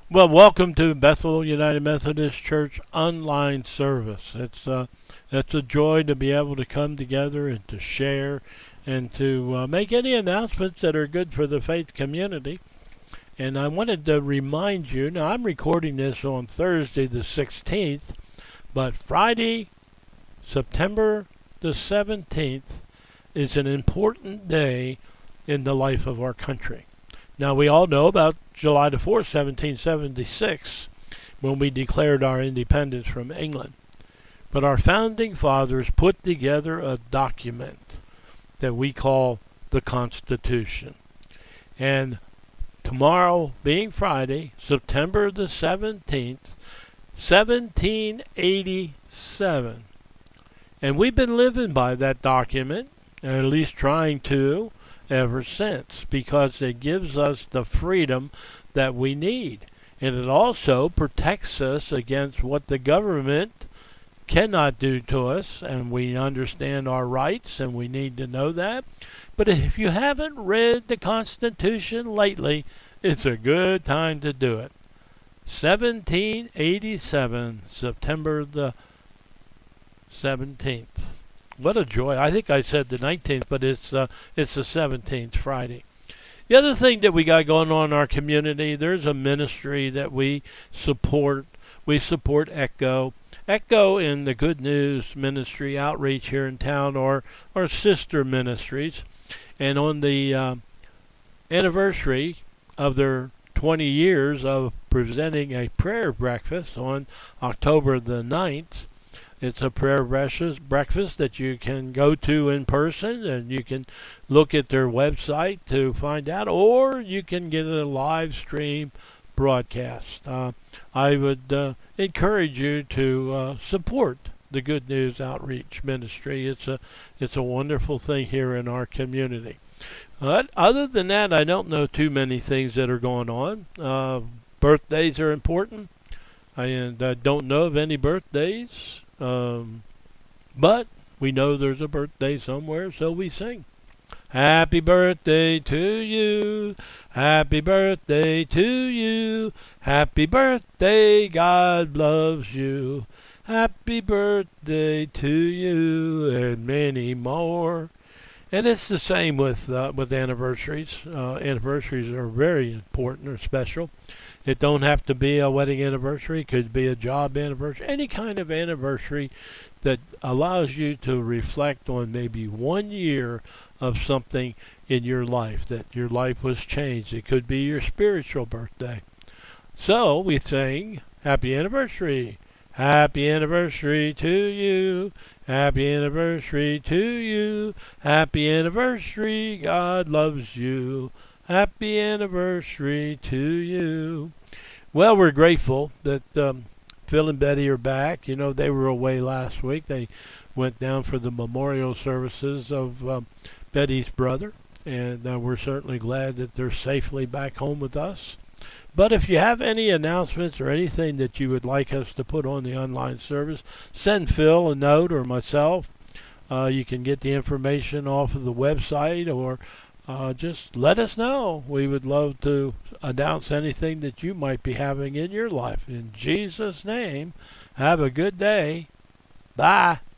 Well, welcome to Bethel United Methodist Church online service. It's a joy to be able to come together and to share and to make any announcements that are good for the faith community. And I wanted to remind you, now I'm recording this on Thursday the 16th, but Friday, September the 17th is an important day in the life of our country. Now, we all know about July the 4th, 1776, when we declared our independence from England. But our founding fathers put together a document that we call the Constitution. And tomorrow, being Friday, September the 17th, 1787, and we've been living by that document, or at least trying to, ever since, because it gives us the freedom that we need. And it also protects us against what the government cannot do to us, and we understand our rights, and we need to know that. But if you haven't read the Constitution lately, it's a good time to do it. 1787, September the 17th. What a joy. I think I said the 19th, but it's the 17th, Friday. The other thing that we got going on in our community, there's a ministry that we support. We support ECHO. ECHO and the Good News Ministry outreach here in town are sister ministries. And on the anniversary of their 20 years of presenting a prayer breakfast on October the 9th, it's a prayer breakfast that you can go to in person, and you can look at their website to find out, or you can get a live stream broadcast. I would encourage you to support the Good News Outreach Ministry. It's a wonderful thing here in our community. But other than that, I don't know too many things that are going on. Birthdays are important. I don't know of any birthdays. But we know there's a birthday somewhere, so we sing. Happy birthday to you. Happy birthday to you. Happy birthday, God loves you. Happy birthday to you, and many more. And it's the same with anniversaries. Anniversaries are very important or special. It don't have to be a wedding anniversary. It could be a job anniversary. Any kind of anniversary that allows you to reflect on maybe 1 year of something in your life, that your life was changed. It could be your spiritual birthday. So we sing, happy anniversary. Happy anniversary to you. Happy anniversary to you. Happy anniversary, God loves you. Happy anniversary to you. Well, we're grateful that Phil and Betty are back. You know, they were away last week. They went down for the memorial services of Betty's brother, and we're certainly glad that they're safely back home with us. But if you have any announcements or anything that you would like us to put on the online service, send Phil a note or myself. You can get the information off of the website, or just let us know. We would love to announce anything that you might be having in your life. In Jesus' name, have a good day. Bye.